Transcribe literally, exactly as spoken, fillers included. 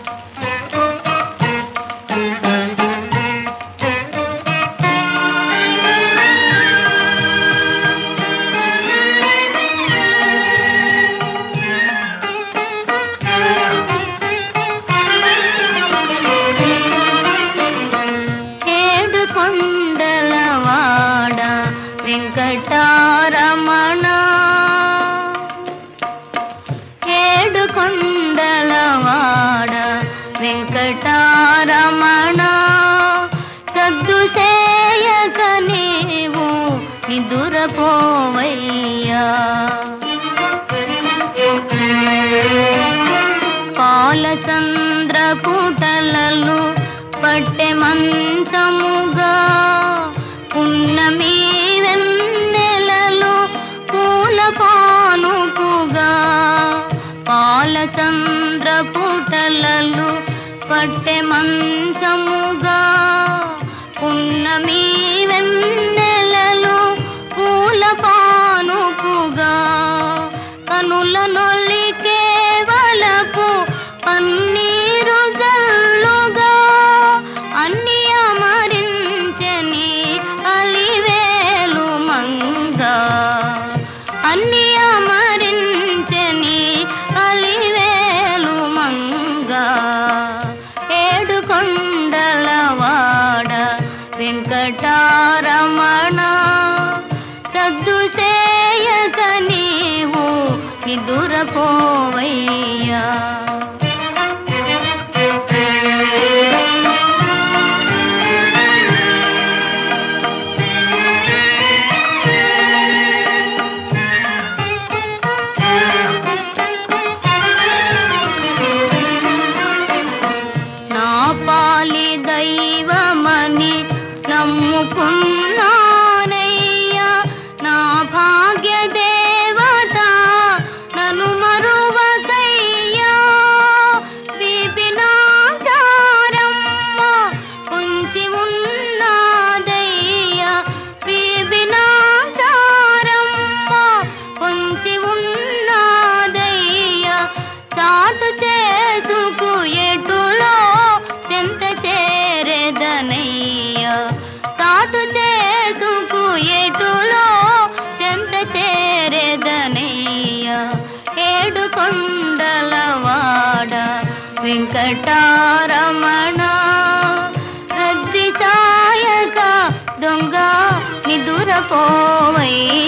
వెంకటారమణ ఏడు కొండలవాడ వెంకటారమణ సద్దు సేయక నీవు నిదురపోవయ్యా పాలసంద్ర పుటలలు పట్టె మంచముగా పున్నమి వెన్నెలలు పూల పానుపుగా పాలచంద్ర పుటలలు పట్టె మంచముగా పున్నమి వెన్నెలలు పూల పానుపుగా కనుల నొలికే వలపు పన్నీరు జల్లుగా అన్ని అమరించని అలివేలు మంగ అన్ని అమరించని అలివేలు మంగ ఏడు కొండలవాడ వెంకటారమణ సద్దు సేయక నీవు నిదురపోవయ్యా పాలి దైవమని నమ్ముకున్నానయ్యా నా భాగ్య దేవత నన్ను మరువకయ్యా బీబినాచారమ్మ పొంచి ఉన్నదయ్యా బీబినాచారమ్మ పొంచి ఉన్నదయ్యా చాటు చేసుకు ఎటులో చెంత చేరేదనయ్యా సాటు చేసుకు ఎటులో చెంత చేరేదనయ్యా ఏడు కొండలవాడ వెంకటారమణ రద్ది సాయక దొంగ నిదురపోవయ్యా